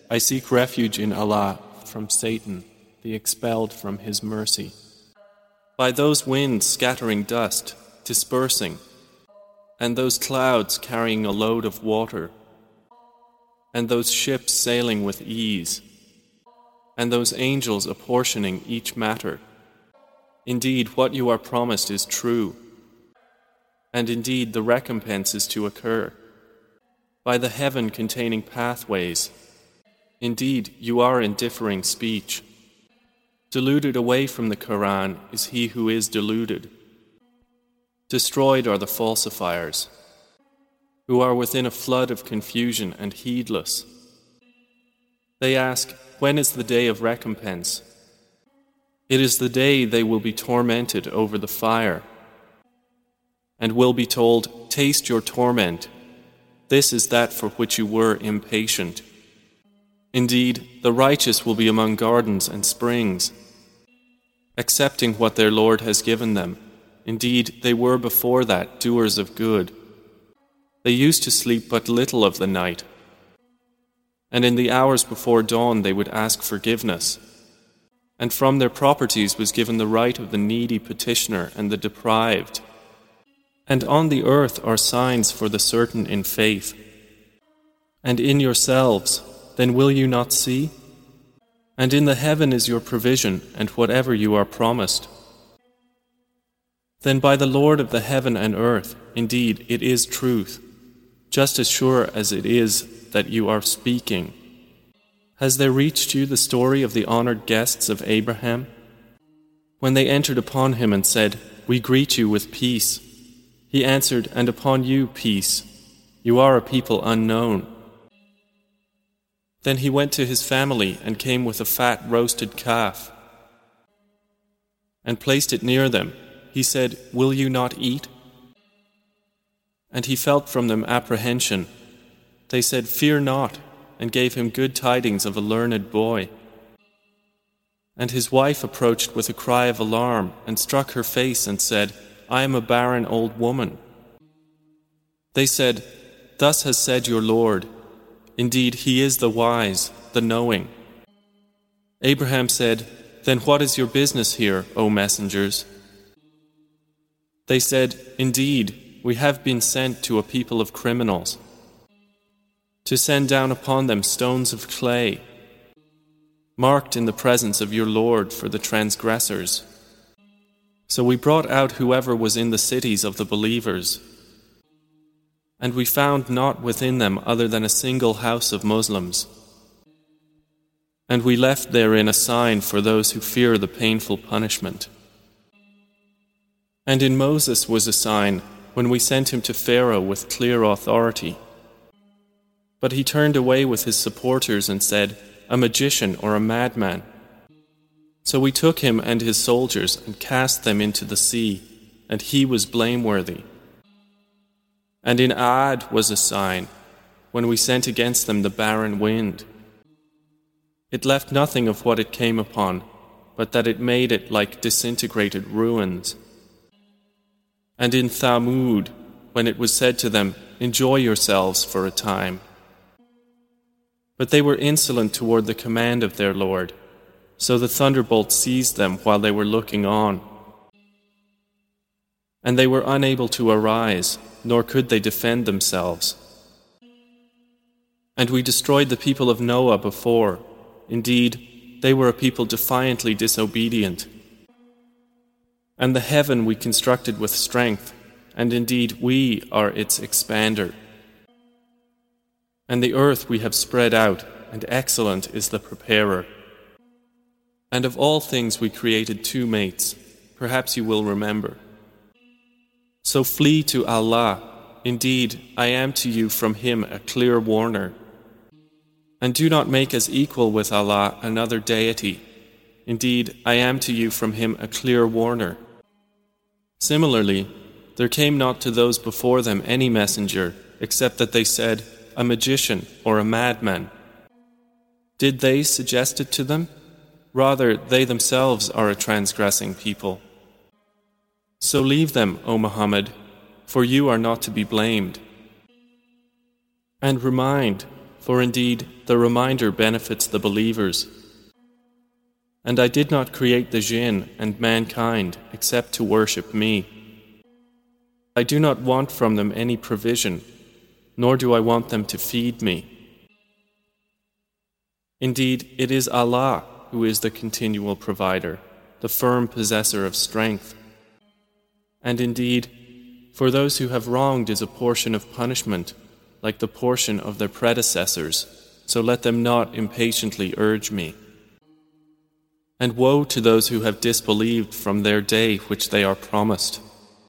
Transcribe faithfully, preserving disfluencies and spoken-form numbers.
I seek refuge in Allah from Satan, the expelled from His mercy. By those winds scattering dust, dispersing, and those clouds carrying a load of water, and those ships sailing with ease, and those angels apportioning each matter. Indeed, what you are promised is true, and indeed the recompense is to occur. By the heaven containing pathways, indeed you are in differing speech. Deluded away from the Quran is he who is deluded. Destroyed are the falsifiers, who are within a flood of confusion and heedless. They ask, when is the day of recompense? It is the day they will be tormented over the fire, and will be told, taste your torment. This is that for which you were impatient. Indeed, the righteous will be among gardens and springs, accepting what their Lord has given them. Indeed, they were before that doers of good. They used to sleep but little of the night, and in the hours before dawn they would ask forgiveness. And from their properties was given the right of the needy petitioner and the deprived. And on the earth are signs for the certain in faith. And in yourselves, then will you not see? And in the heaven is your provision and whatever you are promised. Then by the Lord of the heaven and earth, indeed it is truth, just as sure as it is that you are speaking. Has there reached you the story of the honored guests of Abraham? When they entered upon him and said, we greet you with peace, he answered, and upon you peace. You are a people unknown. Then he went to his family and came with a fat roasted calf and placed it near them. He said, will you not eat? And he felt from them apprehension. They said, fear not, and gave him good tidings of a learned boy. And his wife approached with a cry of alarm and struck her face and said, I am a barren old woman. They said, thus has said your Lord. Indeed, He is the wise, the knowing. Abraham said, then what is your business here, O messengers? They said, indeed, we have been sent to a people of criminals, to send down upon them stones of clay, marked in the presence of your Lord for the transgressors. So we brought out whoever was in the cities of the believers, and we found not within them other than a single house of Muslims. And we left therein a sign for those who fear the painful punishment. And in Moses was a sign when we sent him to Pharaoh with clear authority. But he turned away with his supporters and said, a magician or a madman. So we took him and his soldiers and cast them into the sea, and he was blameworthy. And in Aad was a sign, when we sent against them the barren wind. It left nothing of what it came upon, but that it made it like disintegrated ruins. And in Thamud, when it was said to them, enjoy yourselves for a time. But they were insolent toward the command of their Lord, so the thunderbolt seized them while they were looking on. And they were unable to arise, nor could they defend themselves. And we destroyed the people of Noah before. Indeed, they were a people defiantly disobedient. And the heaven we constructed with strength, and indeed we are its expander. And the earth we have spread out, and excellent is the preparer. And of all things we created two mates, perhaps you will remember. So flee to Allah. Indeed, I am to you from Him a clear warner. And do not make as equal with Allah another deity. Indeed, I am to you from Him a clear warner. Similarly, there came not to those before them any messenger, except that they said, a magician or a madman. Did they suggest it to them? Rather, they themselves are a transgressing people. So leave them, O Muhammad, for you are not to be blamed. And remind, For indeed, the reminder benefits the believers. And I did not create the jinn and mankind except to worship me. I do not want from them any provision, nor do I want them to feed me. Indeed, it is Allah who is the continual provider, the firm possessor of strength. And indeed, for those who have wronged is a portion of punishment, like the portion of their predecessors, so let them not impatiently urge me. And woe to those who have disbelieved from their day which they are promised.